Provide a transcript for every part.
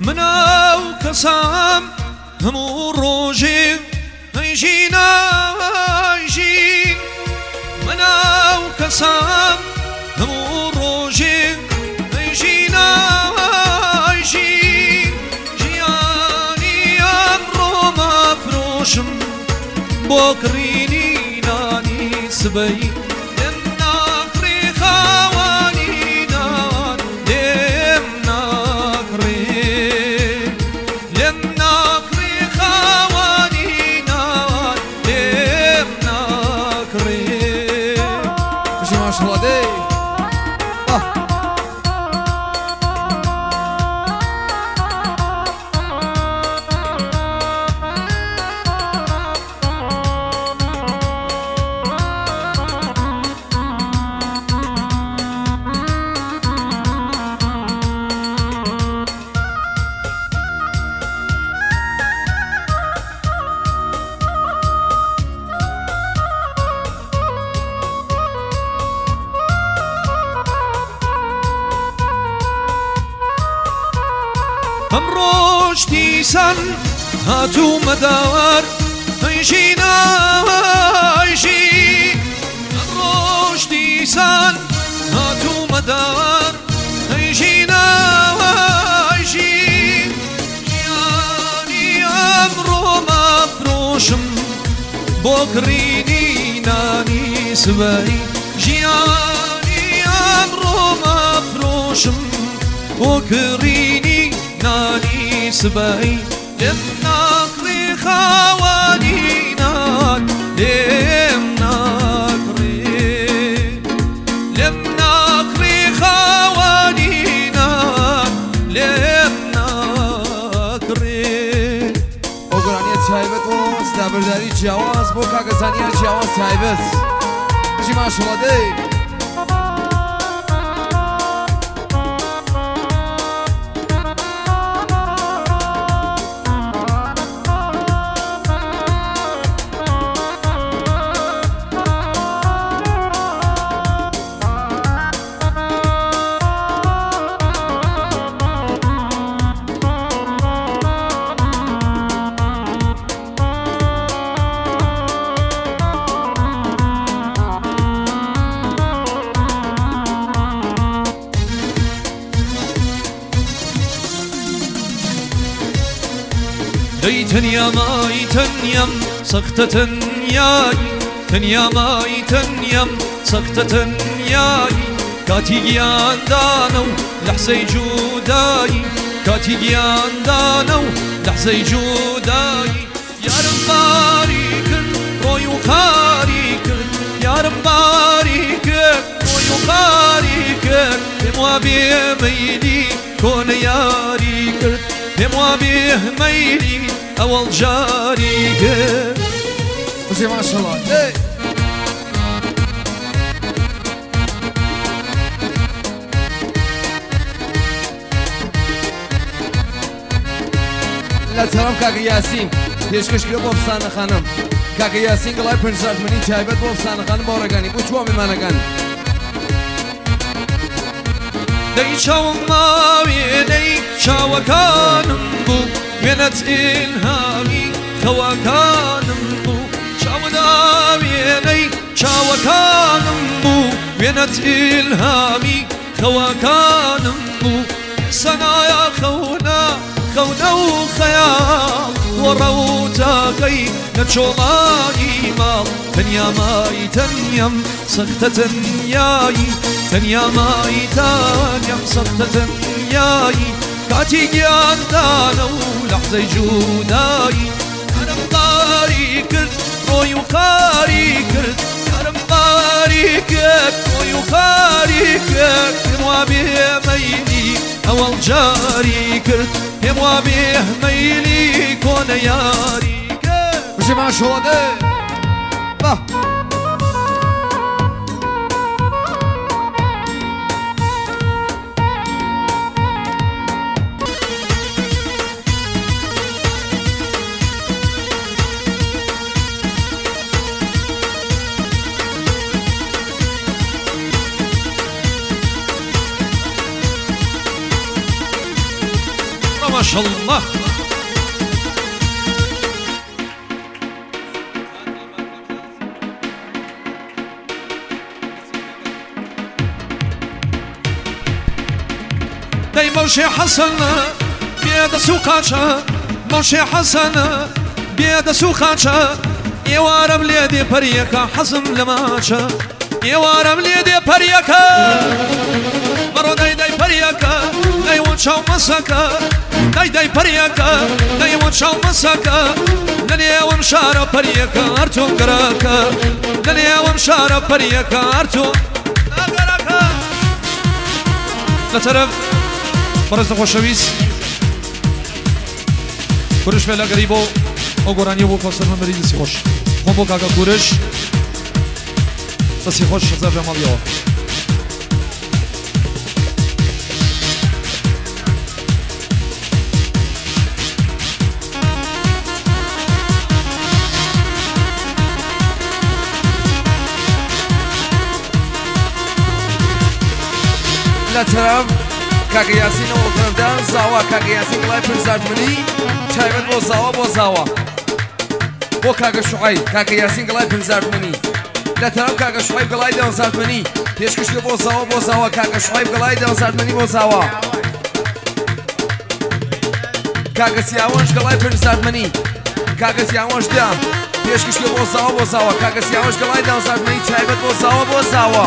مناو كسام همو روجي هيجينا هيجين مناو كسام همو روجي هيجينا هيجين جياني أمرو مفروشم بوكريني ناني سبي هم روشتي سن هاتو مدار هيجينا هيجي هم روشتي سن هاتو مدار هيجينا هيجي جياني أمرو مفروشم بوكريني ناني سباي جياني أمرو مفروشم بوكريني ناني سباي لمناقري خوانينات لمناقري خوانينات لمناقري اوگرانی تایبت و استبرداری جواز بو کاغذانی جواز تایبت چی ماشاءالله دی تنيا ماي تنيم سقطة ياي تنيا ماي تنيم سقطة ياي كاتي جيان دانو لحظة جوداي كاتي جيان دانو لحظة جوداي يا رب بارك روي وخارك يا رب بارك روي وخارك بموا بميلي كون ياريك بموا بميلي أول جاريك وزي ما شاء الله ايه لا ترام كاك ياسين پێشکەش کرێ بۆ ئەفسانە خانم کاکە یاسین گڵای پنجاتمنی تایبەت بۆ ئەفسانە خانم باوەڕێکانی بۆ چوە میمانەکان دەی چاوم ماوێ دەی چاوەکانم بوو وێنەت ئیلهامی خەوەکانم بوو چاوەداوێنەی چاوەکانم بوو وێنەت ئیلهامی خەوەکانم بوو سەنایە خەونە خەونە و خەیاڵ وەڕەوتاکەی نەچۆڵانی ماڵ تەنیا مای تەنیەم سەختە تەنیایی تەنیا مای تەنیەم سەختە تەنیایی کاتی گیاندانە و لەحزەی جودایی یارم باری کرد ڕۆی و قاری کرد یارم باری کرد ڕۆی و قاری کرد پێم وا بێمەیلی ئەوەڵ جاری کرد پێم وا بێمەیلی کۆنە یاری کرد وزي ما شاء الله ايه با شاء الله داي موشي حسن بيد سوقاتشا موشي حسن بيد سوقاتشا يوارم ليدي بريكا حسن لماتشا يوارم ليدي بريكا مرو داي داي بريكا داي وانشاو مسكا داي داي بريكا داي وانشاو مسكا دنيا ومشارة بريكا ارتو قراكا دنيا ومشارة بريكا ارتو قراكا لطرف برز خوشویس کورش ولی گریبو اوگورانی بو کاسر من بریدی سی خوش خون بو کاکا کورش سی خوش زر جمال یاو لطرف کاکا یاسین و کردن زاوا کاکا یاسین لای پرزادمنی چایبت بو زاوا بو کاکا شعیب کاکا یاسین لای پرزادمنی لطرف کاکا شعیب لای دانزادمنی پیشکش بو زاوا کاکا شعیب لای دانزادمنی بو زاوا کاکا سیاوانش لای پرزادمنی کاکا سیاوانش دام پیشکش بو زاوا کاکا سیاوانش لای دانزادمنی چایبت بو زاوا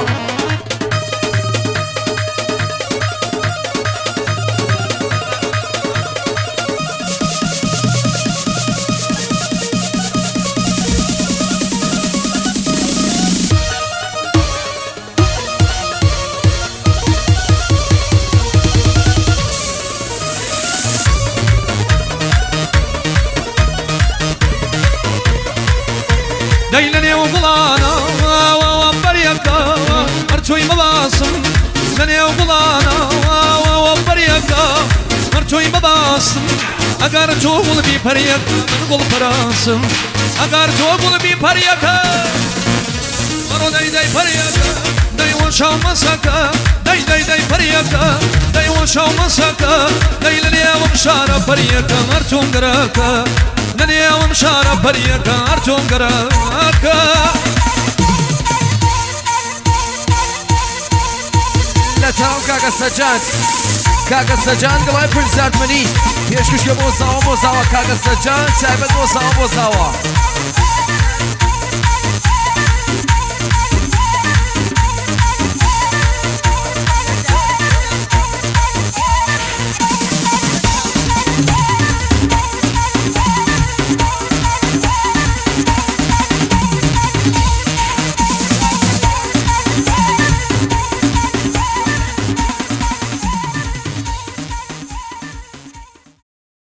دايلني وقلانا وبريكا مرتوي مباسم لني وقلانا وبريكا مرتوي مباسم اگر تقول بي بريكا من قل فراسم اگر تقول بي بريكا مرو داي داي بريكا داي وشاو مسكا داي داي داي بريكا داي وشاو مسكا دايلني ومشارة بريكا مرتوم قراكا دنيا ومشارة بريكا ارتوم قراكا لا تاو كاكا سجان قلاي برزادمني يشكش بو زاوا كاكا سجان شايبت بو زاوا